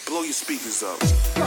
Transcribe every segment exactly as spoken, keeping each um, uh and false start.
Blow your speakers up.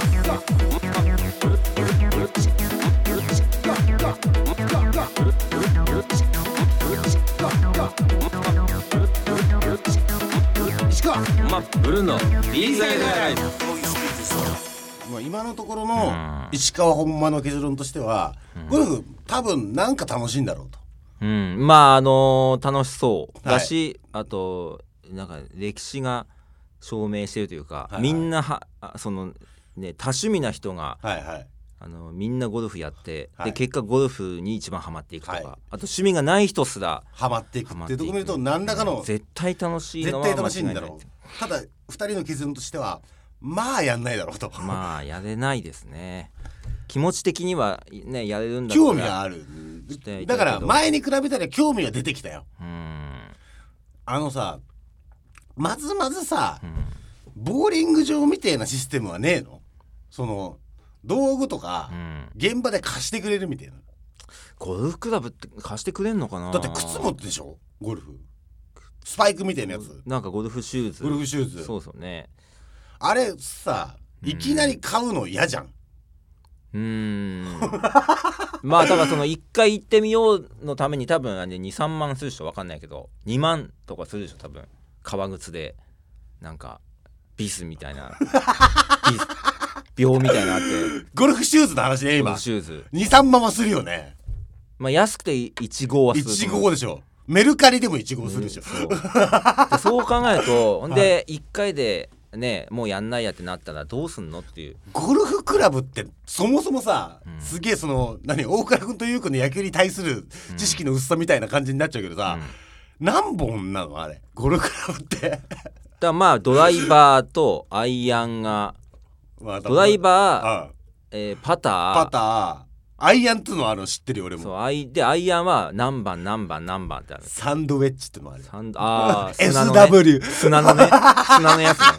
ブルーの B サイドライブ。 まあ今のところの石川本間の結論としては、うん、ゴルフ多分なんか楽しいんだろうと、 うん、まああのー、楽しそうだし、はい、あとなんか歴史が証明してるというか、はいはい、みんなはその、ね、多趣味な人が、はいはい、あのみんなゴルフやって、はい、で結果ゴルフに一番ハマっていくとか、はい、あと趣味がない人すらハマっていくっていうところを見ると何らかの、 うん、絶対楽しいのは間違いない。絶対楽しいんだろう。 ただふたりの結論としてはまあやんないだろうと。 まあやれないですね。気持ち的にはねやれるんだったら興味はある。だから前に比べたら興味は出てきたよ。うん、あのさまずまずさ、うん、ボーリング場みたいなシステムはねえの？その道具とか、うん、現場で貸してくれるみたいな。 ゴルフクラブって貸してくれんのかな。 だって靴持ってでしょゴルフスパイクみたいなやつ。 なんかゴルフシューズ。 ゴルフシューズ。 そうそうね。 あれさいきなり買うの嫌じゃん。 うーんまあだからそのいっかい行ってみようのために多分にさんまんする人分かんないけどにまんとかするでしょ多分。革靴でなんかビスみたいなビス秒みたいなあってゴルフシューズの話ね今。 ゴルフシューズにさんまんはするよね。 まあ安くていち号はする。 いち号でしょ。メルカリでもいち号するでしょ、 うん、そうでそう考えるとほんでいっかいでねもうやんないやってなったらどうすんのっていう。 ゴルフクラブってそもそもさ、うん、すげえその何大倉君と優君の野球に対する知識の薄さみたいな感じになっちゃうけどさ、うん、何本なのあれゴルフクラブってだからまあドライバーとアイアンが、まあ、ドライバー、ああえー、パターパターアイアンっていうのはあるの知ってるよ俺も。 そうアイでアイアンは何番何番何番ってある。 サンドウェッジってのもある。 サンドあ砂のね、エスダブリュー砂のね砂のやつね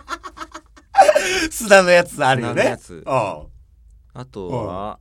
砂のやつあるよね。 砂のやつ。ああとは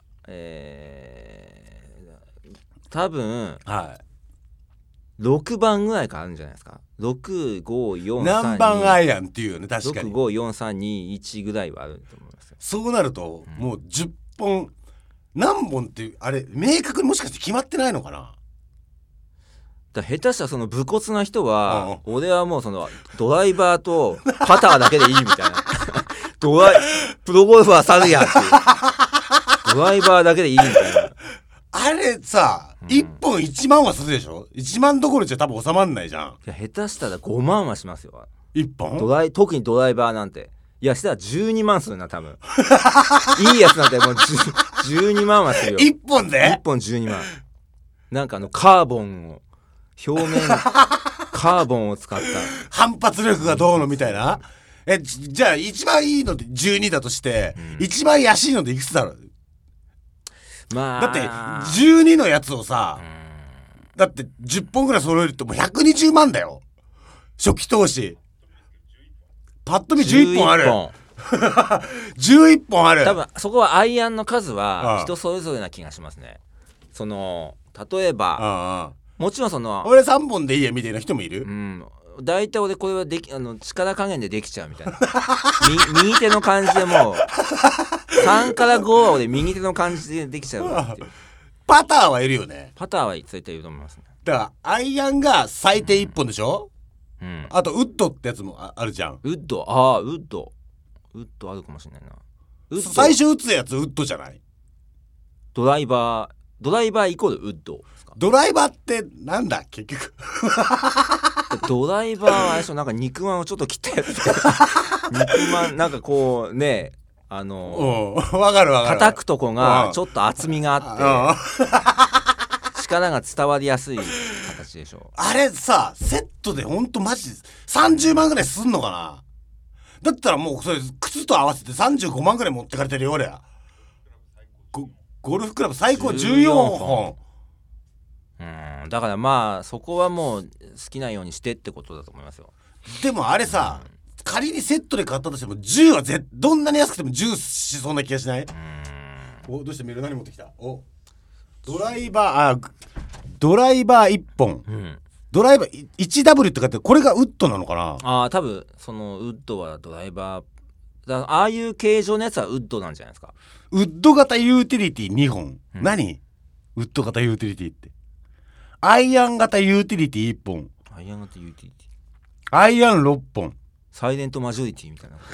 えー、多分、はい、ろくばんぐらいからあるんじゃないですか。ろく、ご、よん、さん、に何番アイアンっていうよね確かに。 ろく、ご、よん、さん、に、いちぐらいはあると思いますよ。 そうなると、うん、もうじゅっぽん何本ってあれ明確にもしかして決まってないのかな。 だ下手したらその武骨な人は、うん、俺はもうそのドライバーとパターだけでいいみたいなドライプロゴルファーさるやんっていうドライバーだけでいいみたいな。あれさ、うん、いっぽんいちまんはするでしょ。いちまんどころじゃ多分収まんないじゃん。 いや下手したらごまんはしますよいっぽん。 ドライ特にドライバーなんて。いやしたらじゅうにまんするな多分いいやつなんてもうじゅうにまんはするよ。 いっぽんでいっぽんじゅうにまん。なんかあのカーボンを表面カーボンを使った反発力がどうのみたいな。えじゃあ一番いいのってじゅうにだとして、うん、一番安いのっていくつだろう。まあだってじゅうにのやつをさ、うん、だってじゅっぽんぐらい揃えるともうひゃくにじゅうまんだよ初期投資。パッと見じゅういっぽんあるじゅういっぽんある。 多分そこはアイアンの数は人それぞれな気がしますね。その例えばああもちろんその俺さんぼんでいいやみたいな人もいる。 うんだいたい俺これはできあの力加減でできちゃうみたいな右手の感じでもうさんからごは俺右手の感じでできちゃうっていう。 パターはいるよね。 パターは絶対いると思いますね。 だからアイアンが最低いっぽんでしょ、うんうん、あとウッドってやつも あ, あるじゃん。 ウッドああウッドウッドあるかもしれないな。 ウッド最初打つやつウッドじゃない。 ドライバードライバーイコールウッドですか。 ドライバーってなんだ結局ドライバーは最初なんか肉まんをちょっと切ったやつ肉まんなんかこうねあのー、わかるわかる叩くとこがちょっと厚みがあって力が伝わりやすい形でしょ。 あれさセットでほんとマジさんじゅうまんぐらいすんのかな。だったらもうそれ靴と合わせてさんじゅうごまんぐらい持ってかれてるよ俺ら。ゴ, ゴルフクラブ最高じゅうよんほん。うんだからまあそこはもう好きなようにしてってことだと思いますよ。 でもあれさ、うん、仮にセットで買ったとしてもじゅうはぜどんなに安くてもじゅうしそうな気がしない。うんおどうしてメール何持ってきた。おドライバーあドライバーいっぽん、うん、ドライバー ワンダブリュー って書いてこれがウッドなのかな。 ああ多分そのウッドはドライバーだからああいう形状のやつはウッドなんじゃないですか。 ウッド型ユーティリティにほん、 うん、 何ウッド型ユーティリティってアイアン型ユーティリティいっぽん、 アイアン型ユーティリティ、 アイアンろっぽん、 サイレントマジョリティみたいな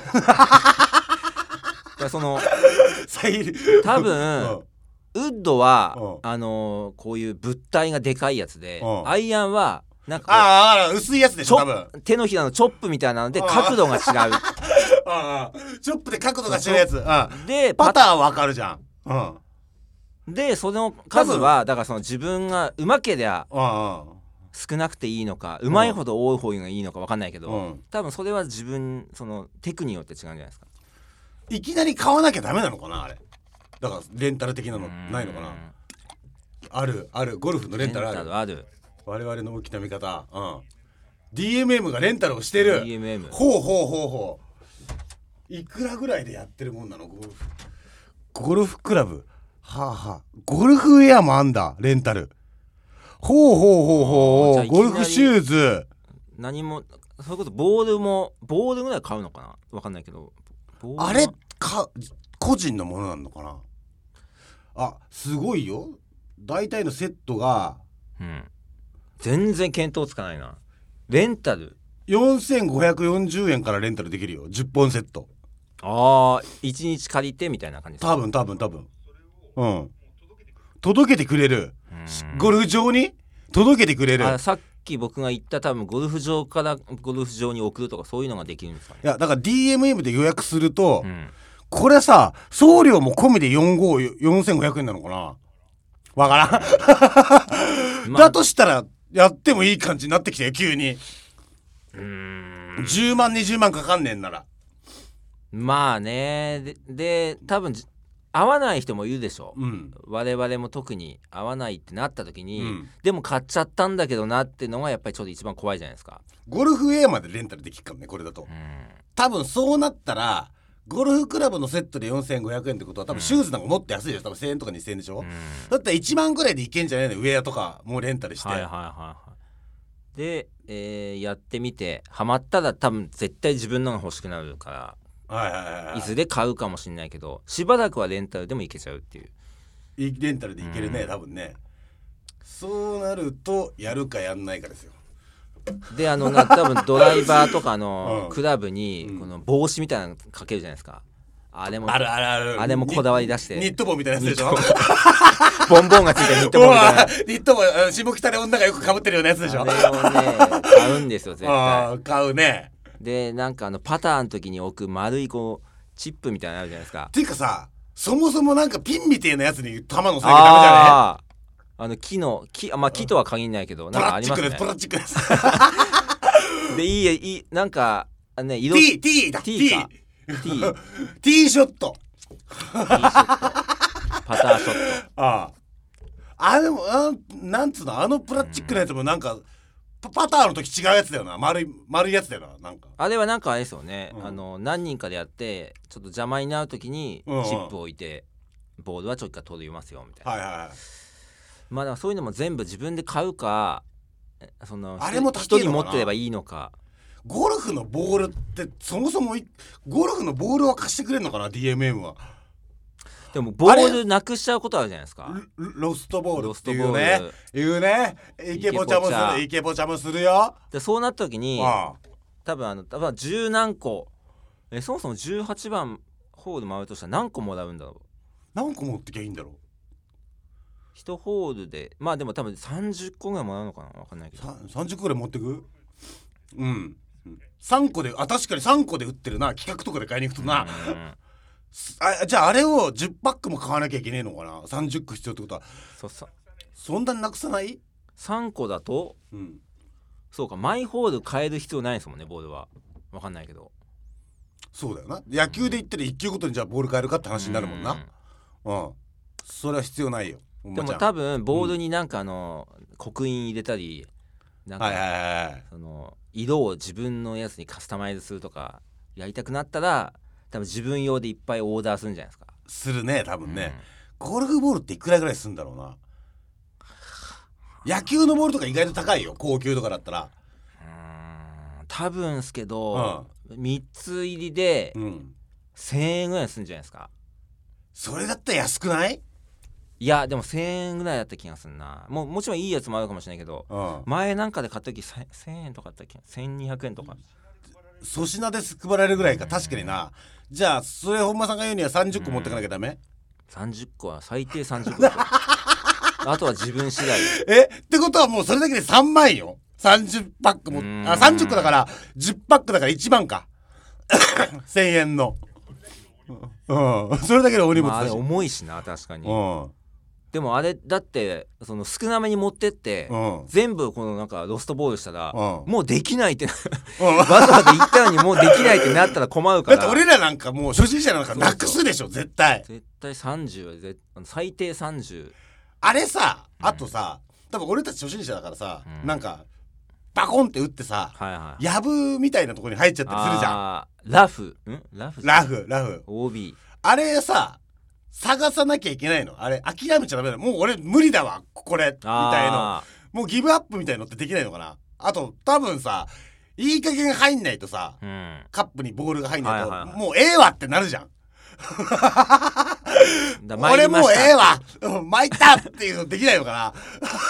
だその多分ウッドは、うん、あのー、こういう物体がでかいやつで、うん、アイアンはなんかああ薄いやつでしょ多分。 手のひらのチョップみたいなので角度が違うああチョップで角度が違うやつでパターはわかるじゃん、 うん、でその数はだからその自分がうまけりゃ少なくていいのかうまいほど多い方がいいのか分かんないけど、うん、多分それは自分そのテクによって違うんじゃないですか。 いきなり買わなきゃダメなのかなあれ。だからレンタル的なのないのかな。あるあるゴルフのレンタルある。 レンタルある。 我々の大きな見方、うん、ディーエムエム がレンタルをしてる。 ディーエムエムほうほうほうほう。いくらぐらいでやってるもんなのゴルフゴルフクラブ。はあはあゴルフウェアもあんだレンタル。ほうほうほうほう。ゴルフシューズ何もそれこそボールもボールぐらい買うのかなわかんないけどあれか個人のものなのかな。あすごいよ大体のセットが、 うん、全然見当つかないな。レンタルよんせんごひゃくよんじゅうえんからレンタルできるよじゅっぽんセット。 ああいちにち借りてみたいな感じですか。 多分多分多分うん届けてくれる。ゴルフ場に届けてくれる。 あさっき僕が言った多分ゴルフ場からゴルフ場に送るとかそういうのができるんですかね。 いやだから ディーエムエム で予約すると、うん、これさ送料も込みでよんじゅうご よんせんごひゃくえんなのかなわからん、まあ、だとしたらやってもいい感じになってきたよ急に。うーんじゅうまんにじゅうまんかかんねえんならまあね。で、で多分合わない人もいるでしょ、うん、我々も特に合わないってなった時に、うん、でも買っちゃったんだけどなってのがやっぱりちょっと一番怖いじゃないですか。 ゴルフウェアまでレンタルできるからねこれだと、うん、多分そうなったらゴルフクラブのセットでよんせんごひゃくえんってことは多分シューズなんかもっと安いでしょ多分せんえんとかにせんえんでしょ、うん、だったらいちまんぐらいでいけんじゃないのウェアとかもうレンタルして。はいはいはいはいで、えー、やってみてハマったら多分絶対自分のが欲しくなるからはいはいはいはい、いずれ買うかもしれないけどしばらくはレンタルでもいけちゃうっていう。 レンタルでいけるね、うん、多分ね。そうなるとやるかやんないかですよ。 であのな多分ドライバーとかのクラブにこの帽子みたいなのかけるじゃないですか。あれもあるあるあるあれもこだわり出してニット帽みたいなやつでしょボンボンがついたニット帽みたいなニット帽下北で女がよく被ってるようなやつでしょ。 あれをね買うんですよ絶対。 あ買うね。 でなんかあのパターの時に置く丸いこうチップみたいなのあるじゃないですか。 ていうかさそもそもなんかピンみたいなやつに玉のせなきゃダメじゃねあの木の木まあ木とは限らないけどなんかありますね。 プラスチックですでいいいいなんかね色 T T だ T か T T ショット T ショットパターショットあああでもあなんつうのあのプラスチックのやつもなんか、うんパターの時違うやつだよな。丸い丸いやつだよな。なんかあれはなんかあれですよね、うん、あの何人かでやってちょっと邪魔になる時にチップを置いて、うん、ボールはちょっと取りますよみたいな。はいはいはい。まあだからそういうのも全部自分で買うかそのあれも人に持ってればいいのか。 ゴルフのボールってそもそもゴルフのボールは貸してくれるのかな ディーエムエム は。 でもボールなくしちゃうことあるじゃないですか。 ロストボールっていうね言うねイケボチャもするイケボチャもするよ。 でそうなった時にああ多分あの多分十何個えそもそもじゅうはちばんホール回るとしたら何個もらうんだろう。 何個持ってきゃいいんだろう。 いちホールでまあでも多分さんじゅっこぐらいもらうのかな分かんないけどさんじゅっこぐらい持ってくうんさんこであ確かにさんこで売ってるな企画とかで買いに行くとなあじゃああれをじゅっパックも買わなきゃいけねえのかな。さんじゅっこ必要ってことはそそそんなになくさない。 さんこだと、うん、そうかマイホール変える必要ないですもんねボールは。分かんないけどそうだよな。野球で言ったらいっきゅうごとにじゃあボール変えるかって話になるもんな。うん、うん、それは必要ないよ。 でも多分ボールになんかあの、うん、刻印入れたりなんか、 はいはいはい、 その色を自分のやつにカスタマイズするとかやりたくなったら多分自分用でいっぱいオーダーするんじゃないですか。 するね多分ね、うん、ゴルフボールっていくらぐらいするんだろうな。野球のボールとか意外と高いよ高級とかだったら。 うーん多分すけど、うん、みっつ入りで、うん、 せんえんぐらいするんじゃないですか。 それだったら安くない？ いやでもせんえんぐらいだった気がするな。もうもちろんいいやつもあるかもしれないけど、うん、前なんかで買った時せんえんとかだったっけ、せんにひゃくえんとか粗品で配られるぐらいか。確かにな。じゃあそれ本間さんが言うにはさんじゅっこ持ってかなきゃダメ？ さんじゅっこは最低さんじゅっこあとは自分次第。 えってことはもうそれだけでさんまんよ。さんじゅっパックもあさんじゅっこだからじゅっパックだからいちまんかせんえんの、うん、それだけでお荷物だし、まあ、 あれ重いしな確かに、 うん、でもあれだってその少なめに持ってって、うん、全部このなんかロストボールしたら、うん、もうできないって、うん、わざわざ言ったのにもうできないってなったら困るから。 だって俺らなんかもう初心者なんかなくすでしょ絶対。 絶対さんじゅうは絶最低さんじゅう。 あれさあとさ、うん、多分俺たち初心者だからさ、うん、なんかバコンって打ってさ、はいはい、やぶみたいなところに入っちゃったりするじゃん。 ラフんラフラフラフオービーあれさ探さなきゃいけないの？あれ諦めちゃダメだ。もう俺無理だわこれみたいの、もうギブアップみたいのってできないのかな。あと多分さいい加減入んないとさ、うん、カップにボールが入んないと、はいはいはい、もうええわってなるじゃん俺もうええわ巻いたっていうのできないのかな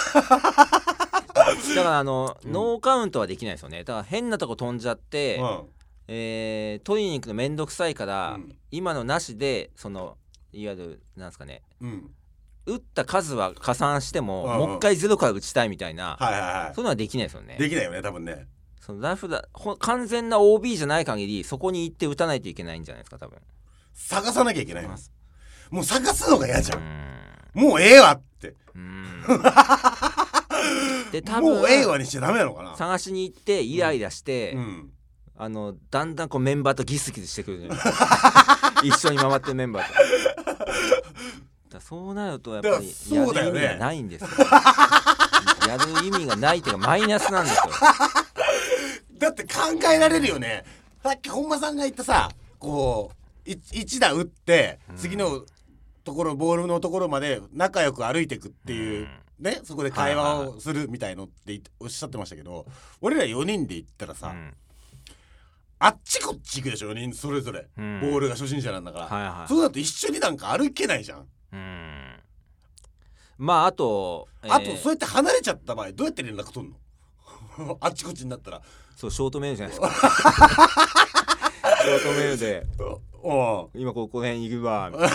だからあの、うん、ノーカウントはできないですよね。だから変なとこ飛んじゃって、うん、えー、取りに行くのめんどくさいから、うん、今のなしでそのいわゆるなんですかね、うん、打った数は加算しても、うんうん、もう一回ゼロから打ちたいみたいな、はいはいはい、そういうのはできないですよね。 できないよね多分ね。 そのラフだ完全な オービー じゃない限りそこに行って打たないといけないんじゃないですか多分。 探さなきゃいけない。もう探すのが嫌じゃん。んもうええわって。うんで多分もうええわにしちゃダメなのかな。 探しに行ってイライラして、うんうん、あのだんだんこうメンバーとギスギスしてくる一緒に回ってるメンバーとだそうなるとやっぱりやる意味がないんですよ、ね、やる意味がないっていうかマイナスなんですよだって考えられるよね。さっき本間さんが言ったさこう一打打って次のところボールのところまで仲良く歩いていくっていう、うん、ねそこで会話をするみたいのっておっしゃってましたけど、俺らよにんで行ったらさ、うん、あっちこっち行くでしょよにんそれぞれ、うん、ボールが初心者なんだから、はいはい、そうだと一緒になんか歩けないじゃん、うん、 まああと、 えー、あとそうやって離れちゃった場合どうやって連絡取んのあっちこっちになったら。 そうショートメールじゃないですかショートメールで今ここら辺いるわみたいな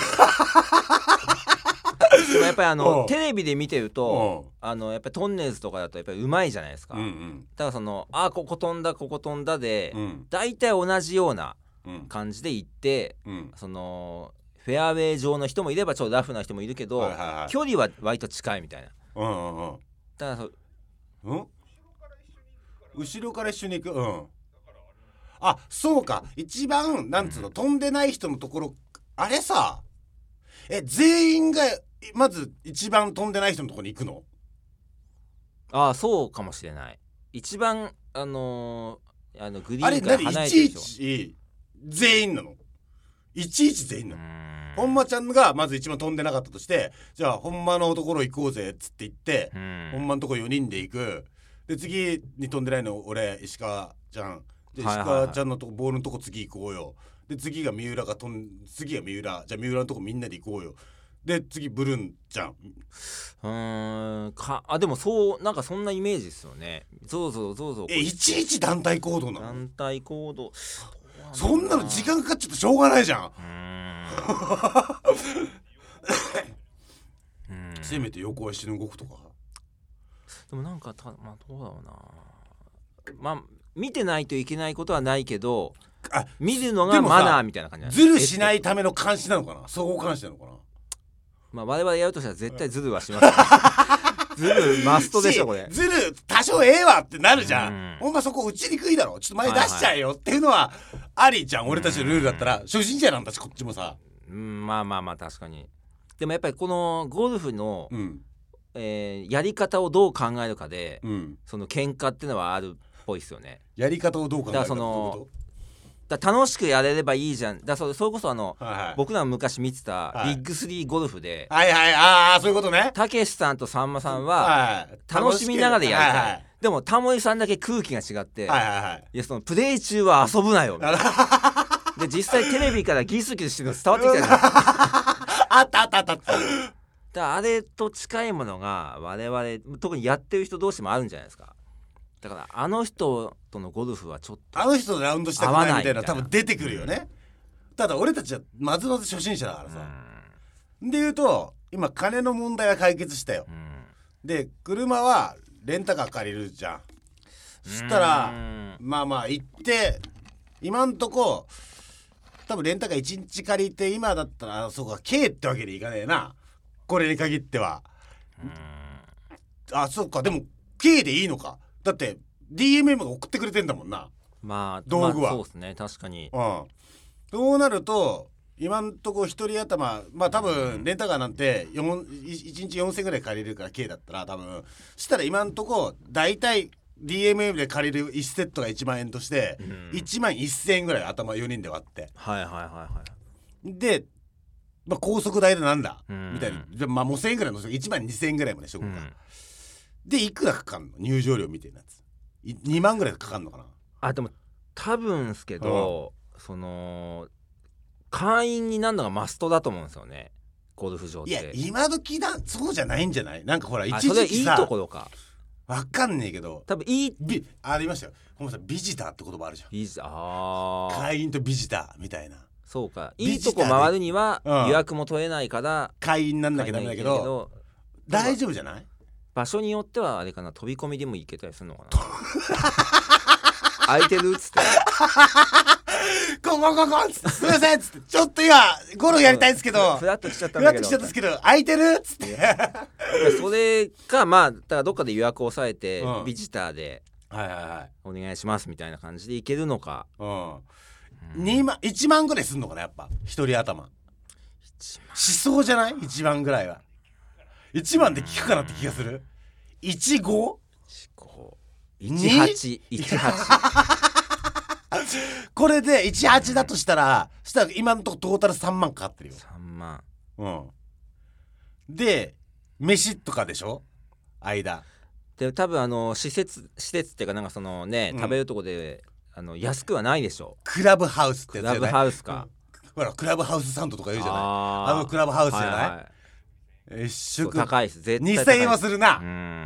でもやっぱりあのテレビで見てるとあのやっぱりトンネルズとかだとやっぱりうまいじゃないですか、うんうん、だからそのあここ飛んだここ飛んだで、うん、大体同じような感じで行って、うん、そのフェアウェイ上の人もいればちょっとラフな人もいるけど、はいはいはい、距離は割と近いみたいな、うんうんうん、だからそ、うん、 後ろから一緒に行く、うん、あそうか一番なんつうの、うん、飛んでない人のところあれさえ全員がまず一番飛んでない人のところに行くの？ ああそうかもしれない。一番あのー、あのグリーンから離れてるでしょ。あれ何いちいち全員なの？いちいち全員なの？本間ちゃんがまず一番飛んでなかったとしてじゃあ本間のところ行こうぜっつって言って本間のところよにんで行くで次に飛んでないの俺石川ちゃんで、はいはいはい、石川ちゃんのとこボールのとこ次行こうよで次が三浦が飛ん次が三浦じゃあ三浦のとこみんなで行こうよで次ブルンちゃんうーんかあでもそうなんかそんなイメージですよね。そうそうそうそうえいちいち団体行動なの？ 団体行動そんなの時間かかっちゃってしょうがないじゃん。うーんせめて横足の動くとか。 でもなんかたまあどうだろうなまあ見てないといけないことはないけどあ見るのがマナーみたいな感じなんズルしないための監視なのかな総合監視なのかな。 まあ我々やるとしたら絶対ズルはします、ね、ズルマストでしょこれ。 ズル多少ええわってなるじゃん、うん、ほんまそこ打ちにくいだろちょっと前出しちゃえよっていうのはありじゃん、はいはい、俺たちのルールだったら初心者なんだしこっちもさ、 うん、まあまあまあ確かに。でもやっぱりこのゴルフの、うんえー、やり方をどう考えるかで、うん、その喧嘩っていうのはあるっぽいですよね。 やり方をどう考えるか。だからそのだ楽しくやれればいいじゃん。だそれそれこそあの、はいはい、僕ら昔見てたビッグスリーゴルフで、 はいはいああそういうことね。 たけしさんとさんまさんは楽しみながらやりたい、はいはい、でもタモリさんだけ空気が違って、はいはいはい、いやそのプレイ中は遊ぶなよみたいなで実際テレビからギスギスしてるの伝わってきたじゃないですかあったあったあったあっただからあれと近いものが我々特にやってる人同士もあるんじゃないですか。だからあの人とのゴルフはちょっとあの人とラウンドしたくないみたいな多分出てくるよね、 うん、 ただ俺たちはまずまず初心者だからさ、うん、で言うと今金の問題は解決したよ、うん、で車はレンタカー借りるじゃん。そしたらまあまあ行って今んとこ多分レンタカーいちにち借りて今だったらそうか K ってわけにいかねえなこれに限っては。あそうかでも K でいいのかだって ディーエムエム が送ってくれてんだもんな。 まあ道具は、 まあ、そうですね確かに、 うん、そうなると今んとこ一人頭まあ多分レンタカーなんていちにちよんせんえんぐらい借りるから K だったら多分そしたら今んとこだいたい ディーエムエム で借りるいちセットがいちまんえんとしていちまんせんえんぐらい頭よにんで割ってはいはいはいはいで、まあ、高速代でなんだうんみたいにじゃあまあもうせんえんぐらいのいちまんにせんえんぐらいまでしとこうか、うん、でいくらかかんの入場料みたいなやつにまんぐらいかかんのかな。 あでも多分ですけど、うん、その会員になるのがマストだと思うんですよねゴルフ場って。 いや今時だそうじゃないんじゃない？なんかほら一時期さそれいいところかわかんねえけど多分いいビありましたよ。ごめんなさいビジターって言葉あるじゃん。 ビジターあ会員とビジターみたいな。 そうかいいとこ回るには予約も取れないから、 うん、会員なんなきゃダメだけど大丈夫じゃない？ 場所によってはあれかな飛び込みでも行けたりするのかな空いてるっつってここここっつってすいませんっつってちょっと今ゴルフやりたいんですけどフラッと来ちゃったんだけどフラッと来ちゃったんですけど空いてるっつってそれかまあだからどっかで予約を抑えて、うん、ビジターではいはいはいお願いしますみたいな感じで行けるのか、 うんうん、にまんいちまんぐらいすんのかなやっぱ一人頭しそうじゃない？いちまんぐらいはいちまんで効くかなって気がする。いちご？ いちはち いちはちこれでいちはちだとしたらそしたら今のとこトータルさんまんかかってるよ。 さんまん、 うん、で飯とかでしょ間で多分あの施設施設っていうかなんかそのね、うん、食べるとこであの安くはないでしょ。 クラブハウスってやつじゃない？ クラブハウスか、 うん、ほらクラブハウスサンドとか言うじゃない？ あ, あのクラブハウスじゃない、はいはい、一食高いです絶対高い。 にせんえんはするな、 うん、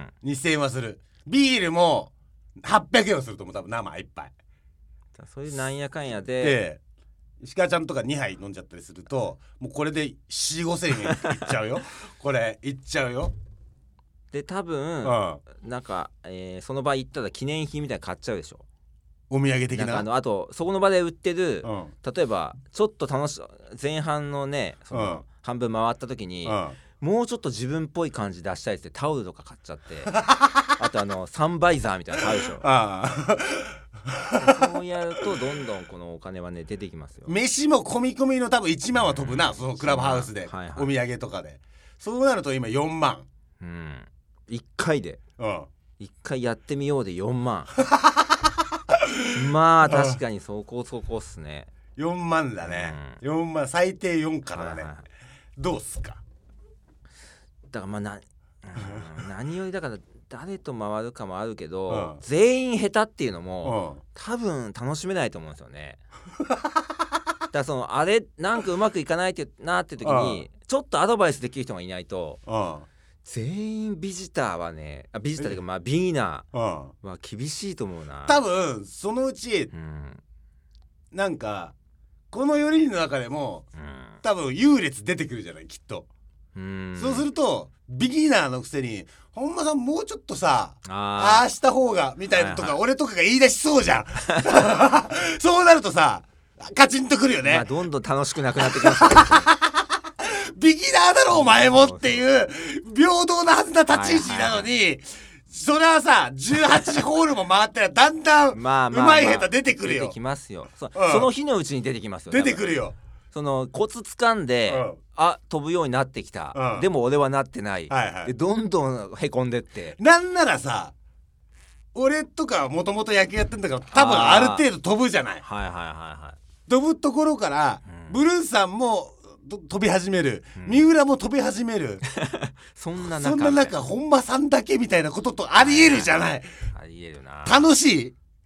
にせんえんはする。ビールもはっぴゃくえんはすると思う多分生一杯。 そういうなんやかんやでで石川ちゃんとかにはい飲んじゃったりするともうこれで よんせんごせんえんいっちゃうよこれいっちゃうよ。 で多分、うん、なんか、えー、その場行ったら記念品みたいなの買っちゃうでしょお土産的な。 なんかあのあとそこの場で売ってる、 うん、 例えばちょっと楽し前半のねその、うん、半分回った時に、うん、もうちょっと自分っぽい感じ出したいってタオルとか買っちゃってあとあのサンバイザーみたいなの買うでしょあそうやるとどんどんこのお金はね出てきますよ。 飯も込み込みの多分いちまんは飛ぶな、うん、そのクラブハウスで、はいはい、お土産とかでそうなると今よんまん、 うん、いっかいで、 うん、 いっかいやってみようでよんまんまあ確かにそこそこっすね。 よんまんだね、うん、よんまん最低よんからだね、はいはい、どうっすか。 だからまあな、うん、何よりだから誰と回るかもあるけど、うん、全員下手っていうのも、うん、多分楽しめないと思うんですよねだからそのあれなんかうまくいかないってなって時に、うん、ちょっとアドバイスできる人がいないと、うん、全員ビジターはねあビジターというかまあビギナーは厳しいと思うな。 多分そのうち、うん、なんかこのよにんの中でも、うん、多分優劣出てくるじゃないきっと。うんそうするとビギナーのくせに本間さんもうちょっとさ あ, あした方がみたいなとか、はいはい、俺とかが言い出しそうじゃんそうなるとさカチンとくるよね、 まあ、どんどん楽しくなくなってきますビギナーだろお前もっていう平等なはずな立ち位置なのに、はいはいはい、それはさじゅうはちホールも回ったらだんだんうまい下手出てくるよ。 出てきますよ そ,、うん、その日のうちに出てきますよ。 出てくるよ。 そのコツ掴んで、うん、あ飛ぶようになってきた、うん、でも俺はなってない、はいはい、でどんどんへこんでってなんならさ俺とかもともと野球やってんだから多分ある程度飛ぶじゃない。 はいはいはいはい。 飛ぶところから、うん、ブルーさんも飛び始める、うん、三浦も飛び始めるそんな中そんな中本間さんだけみたいなこととありえるじゃない。 ありえるな。 楽しい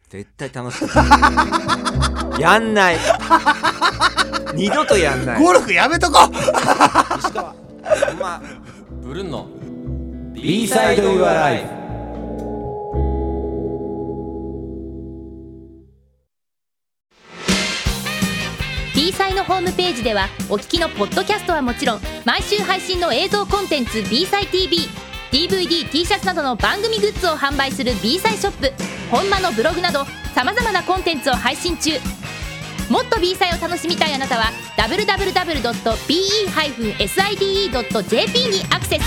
絶対楽しくないやんない二度とやんない。 ゴルフやめとこ石川ほんまブルンの B サイド Your Life。 B サイのホームページではお聞きのポッドキャストはもちろん、毎週配信の映像コンテンツ B サイ ティーブイ、 ディーブイディー、T シャツなどの番組グッズを販売する B サイショップ、本間のブログなどさまざまなコンテンツを配信中。もっと B サイを楽しみたいあなたは ダブリューダブリューダブリュードットビーイーハイフンサイドドットジェーピー にアクセス。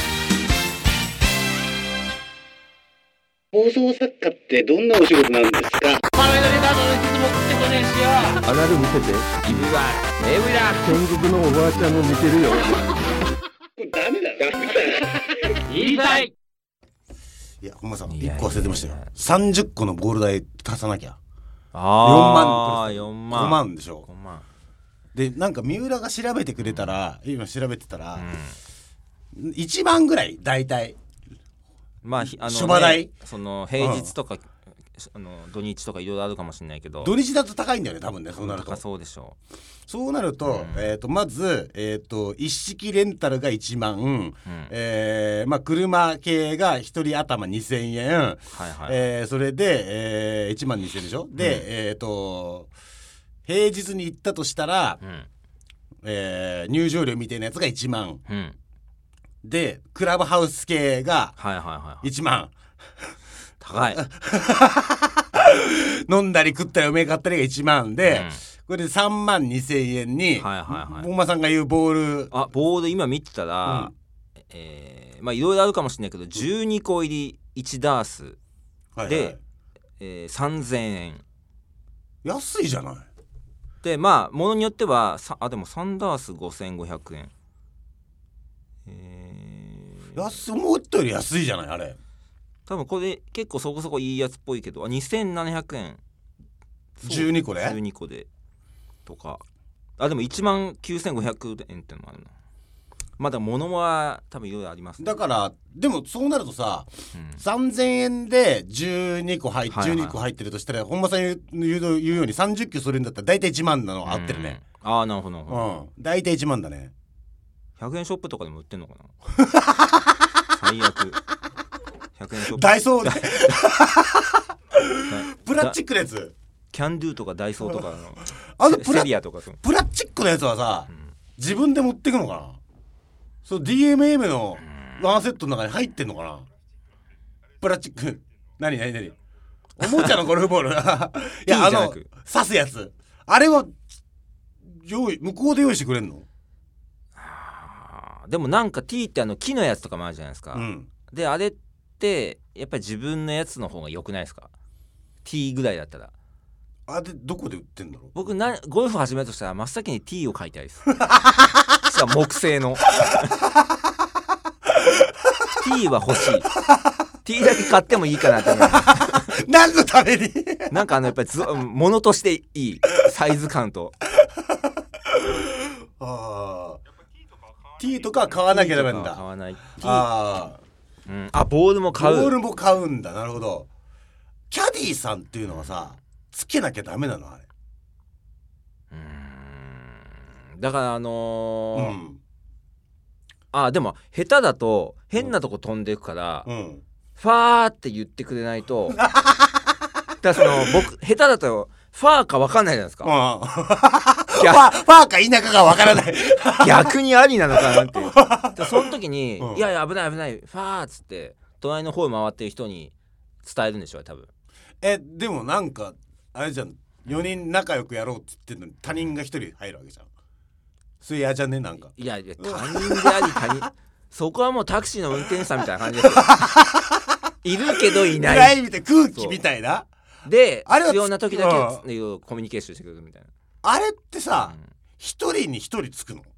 放送作家ってどんなお仕事なんですか？ マメのネタのいつも食ってこねえしよ。 アナル見せて。 君はエブだ。 天国のおばあちゃんも見てるよ。 これダメだダメだ言いたい。 いや、ほんまさんいやいやいやいっこ忘れてましたよ。さんじゅっこのボール代足さなきゃあーよんまんごまんでしょ。 ごまんでなんか三浦が調べてくれたら、今調べてたら、 うんいちまんぐらい大体。 まあひあの、ね、 諸場代その平日とか、うん、あの土日とかいろいろあるかもしれないけど、 土日だと高いんだよね多分ね。そうなると高そうでしょそうなると、 うんえー、とまず、えー、と一式レンタルがいちまん、 うんえーまあ、車系がひとり頭にせんえん、 はいはい、 えーそれで、えー、いちまんにせんえんでしょ。で、 うんえー、と平日に行ったとしたら、 うんえー入場料みたいなやつがいちまんうんで、クラブハウス系がはいはいはいいちまん高い飲んだり食ったりおめえ買ったりがいちまんで、 うんこれでさんまんにせんえんに、 はいはいはい本間さんが言うボール、 あボード今見てたら、 うんえーまあいろいろあるかもしれないけどじゅうにこ入りいちダース、 はいはいで、えー、さんぜんえん安いじゃない。 で、まあものによってはさあでもさんダースごせんごひゃくえん、えー、 安思ったより安いじゃないあれ。 多分これ結構そこそこいいやつっぽいけど、あにせんななひゃくえんじゅうにこでじゅうにこでとか、あでもいちまんきゅうせんごひゃくえんってのもあるな。まだ物は多分いろいろあります、ね、 だからでもそうなるとさ、 うん、 さんぜんえんでじゅうにこ入っ、 はいはいじゅうにこ入ってるとしたら本間さん言う、言う言うようにさんじゅっきゅうするんだったら大体いちまんなの合ってるね。 うん、ああなるほどなるうほど、 ん大体いちまんだね。 ひゃくえんショップとかでも売ってんのかな最悪ひゃくえんショップダイソーでプラスチックのやつ、 キャンドゥとかダイソーとかのあのプラセリアとかそうプラスチックのやつはさ、 ん自分で持ってくのかな。そう ディーエムエム のワンセットの中に入ってんのかな。プラスチック何何何おもちゃのゴルフボールいやあ T じゃなのく刺すやつ、あれは用意向こうで用意してくれんの。 あーでもなんか T ってあの木のやつとかもあるじゃないですか、 うんであれってやっぱり自分のやつの方が良くないですか？ T ぐらいだったら。 あれどこで売ってんだろう。 僕なゴルフ始めるとしたら真っ先に T を買いたいですしかも木製のT は欲しいT だけ買ってもいいかなと思う何のためになんかあのやっぱりず物としていいサイズ感とあー T とか買わなきゃダメなん T とかだ。 買わない T あうん、あボールも買うボールも買うんだ。なるほど。キャディーさんっていうのはさつけなきゃダメなのあれ。 うーんだからあのーうんあでも下手だと変なとこ飛んでいくから、 うんファーって言ってくれないとだからその僕下手だとファーか分かんないじゃないですか、 ファーファーか否かがわからない逆にありなのかなっていうでその時に、 うんいやいや危ない危ないファーっつって隣の方へ回ってる人に伝えるんでしょう多分。 えでもなんかあれじゃん、よにん仲良くやろうっつってんのに他人がひとり入るわけじゃん。それ嫌じゃね。なんかいやいや他人であり他人そこはもうタクシーの運転手さんみたいな感じですよいるけどいない暗いみたいな空気みたいな。 であれは必要な時だけうんコミュニケーションしてくれるみたいな。 あれってさうん一、人に一人つくの。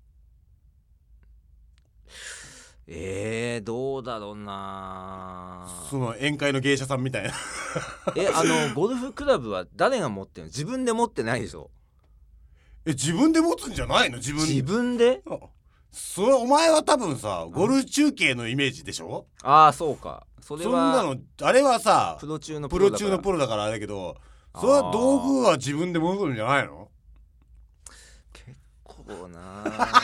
えー、どうだろうな。 その宴会の芸者さんみたいなえあのゴルフクラブは誰が持ってるの？自分で持ってないでしょ。 え自分で持つんじゃないの？自分で自分で？ それお前は多分さゴルフ中継のイメージでしょ。 ああそうか。 それそんなはのあれはさプロ中のプロプロだから中のプロだからあれだけど、それは道具は自分で持つんじゃないの？ 結構な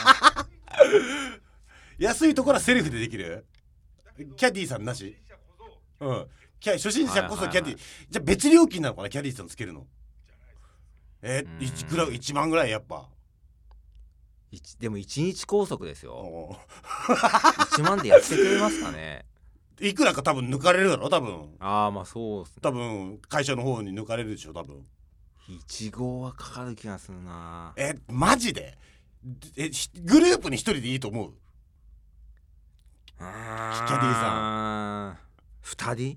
安いところはセルフでできる？キャディーさんなし？うんキャ初心者こそキャディー、はいはいはい、じゃあ別料金なのかなキャディーさんつけるの？えいちぐらいいちまんぐらいやっぱでもいちにち拘束ですよいちまんでやってくれますかね？ いくらか多分抜かれるだろ多分。 ああまあそうっすね。 多分会社の方に抜かれるでしょ多分。 いち号はかかる気がするな。 えマジで？えグループにひとりでいいと思う？キャディーさんふたり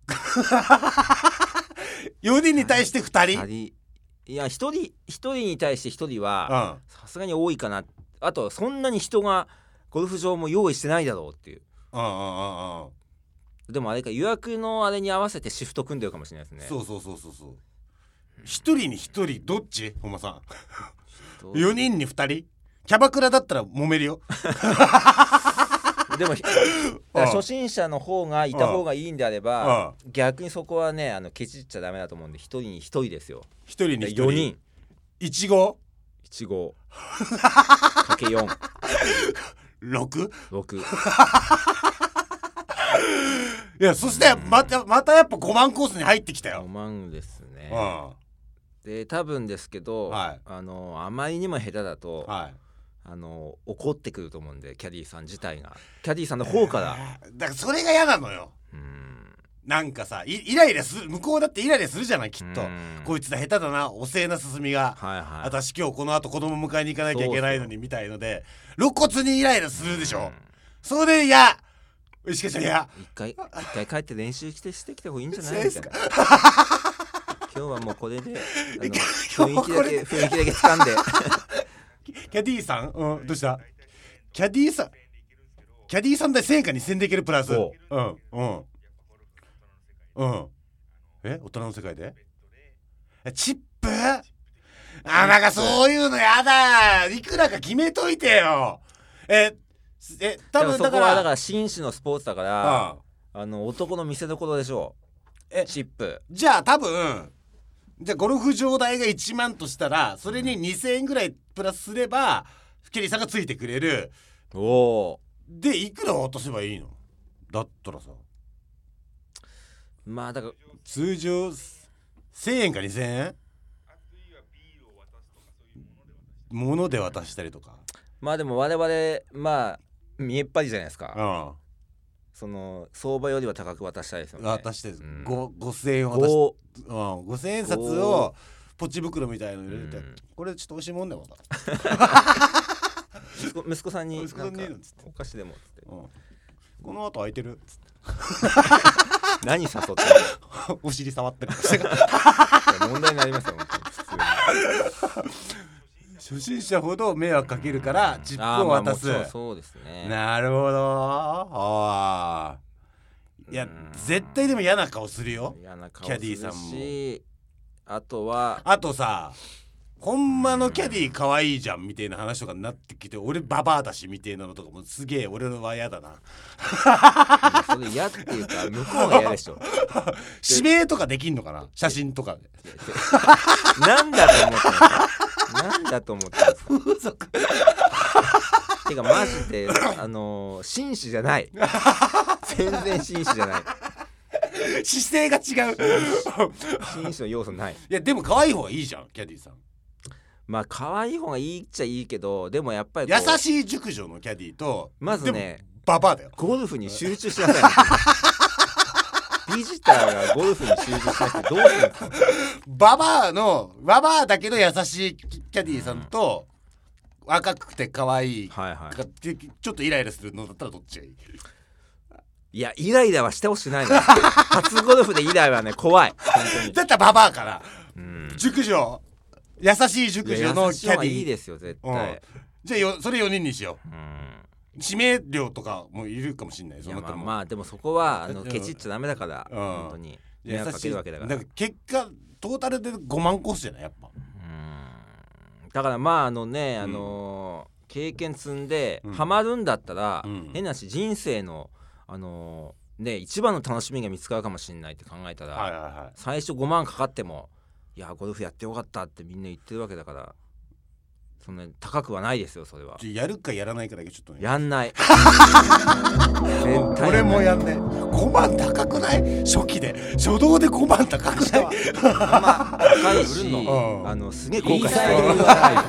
よにんに対してふたり？ ふたりいやひとりひとりに対してひとりはさすがに多いかな。あとそんなに人がゴルフ場も用意してないだろうっていう。 うんうんうんうんでもあれか予約のあれに合わせてシフト組んでるかもしれないですね。 そうそうそうそうそう一人に一人どっち本間さんよにんにふたりキャバクラだったら揉めるよでも初心者の方がいた方がいいんであれば逆にそこはねあのケチっちゃダメだと思うんで一人に一人ですよ。 一人に一人よにんいち号いち号かけよんろくろくいやそしてまたまたやっぱごまんコースに入ってきたよ。 ごまんですね。 うんで多分ですけど、 はい、 あのあまりにも下手だと、 はい、 あの怒ってくると思うんでキャディーさん自体がキャディーさんの方から、 えー、だからそれが嫌なのよ。うんなんかさ イ, イライラする向こうだってイライラするじゃないきっと。こいつだ下手だな遅えな進みが、はいはい、私今日この後子供迎えに行かなきゃいけないのにみたいので露骨にイライラするでしょ。それで嫌。しかしいや一回一回帰って練習してしてきた方がいいんじゃないみたいな今日はもうこれであの雰囲気だけ雰囲気だけ掴んでキャディーさん、うん、どうしたキャディーさんキャディーさんでせんえんかにせんでいけるプラスうんうんうんえ大人の世界でチップあなんかそういうのやだいくらか決めといてよええ多分だからそこはだから紳士のスポーツだから、あああの男の見せ所でしょう。えチップじゃあ多分じゃあゴルフ場代がいちまんとしたらそれににせんえんぐらいプラスすればキャディーさんがついてくれる。 おおでいくら渡せばいいのだったらさまあだから通常せんえんかにせんえん物で渡したりとかまあでも我々まあ見えっ張りじゃないですか、 うん、 その相場よりは高く渡したいですよね。 渡してる、うん、ごせんえん渡し、うん、ごせんえん札をポチ袋みたいの入れて、うん、これちょっと美味しいもんだよまた息子, 息子さんに息子さんにお菓子でもっつって、うん、 この後空いてるっつって何誘ってお尻触ってる問題になりますよ本当に普通に初心者ほど迷惑かけるからチップを渡す、 まあ、そうですね。 なるほど。あいや絶対でも嫌な顔するよ嫌な顔するしキャディーさんも。あとはあとさほんまのキャディー可愛いじゃんみたいな話とかになってきて俺ババアだしみたいなのとかもすげえ俺のは嫌だなそれ嫌っていうか向こうが嫌でしょ指名とかできんのかな写真とかでなんだと思ってんすかなんだと思ってんすか風俗てかマジであのー、紳士じゃない全然紳士じゃない姿勢が違う紳士の要素ない。いやでも可愛い方がいいじゃんキャディーさん。 まあ可愛い方がいいっちゃいいけどでもやっぱり優しい熟女のキャディーとまずねババアだよゴルフに集中しなさいビジターがゴルフに集中しなくてどうするんですか。 ババアのババアだけど優しいキャディーさんと、うん、若くて可愛い、はいはい、ちょっとイライラするのだったらどっちがいい。 いやイライラはしてほしないの初ゴルフでイライラはね怖い本当に。だったらババアから、うん、熟女優しい熟女のキャディー。優しい方がいいですよ絶対、うん、 じゃあよそれよにんにしよう、うん、指名料とかもいるかもしれない。 いやまあまあでもそこはあのケチっちゃダメだから、うん、本当に迷惑かけるわけだから。 だから結果トータルでごまんコースじゃないやっぱ。 うんだからまああのね、うん、あのー、経験積んで、うん、ハマるんだったら、うん、変なし人生のあのね一番の楽しみが見つかるかもしれないって考えたら、 はいはいはい、 最初ごまんかかってもいやゴルフやってよかったってみんな言ってるわけだから、そんなに高くはないですよそれは。 やるかやらないかだけちょっとね。 やんない俺もやんね。ごまん高くない？初期で初動でごまん高くない？ まあ高いし、うん、あのすげえ後悔した。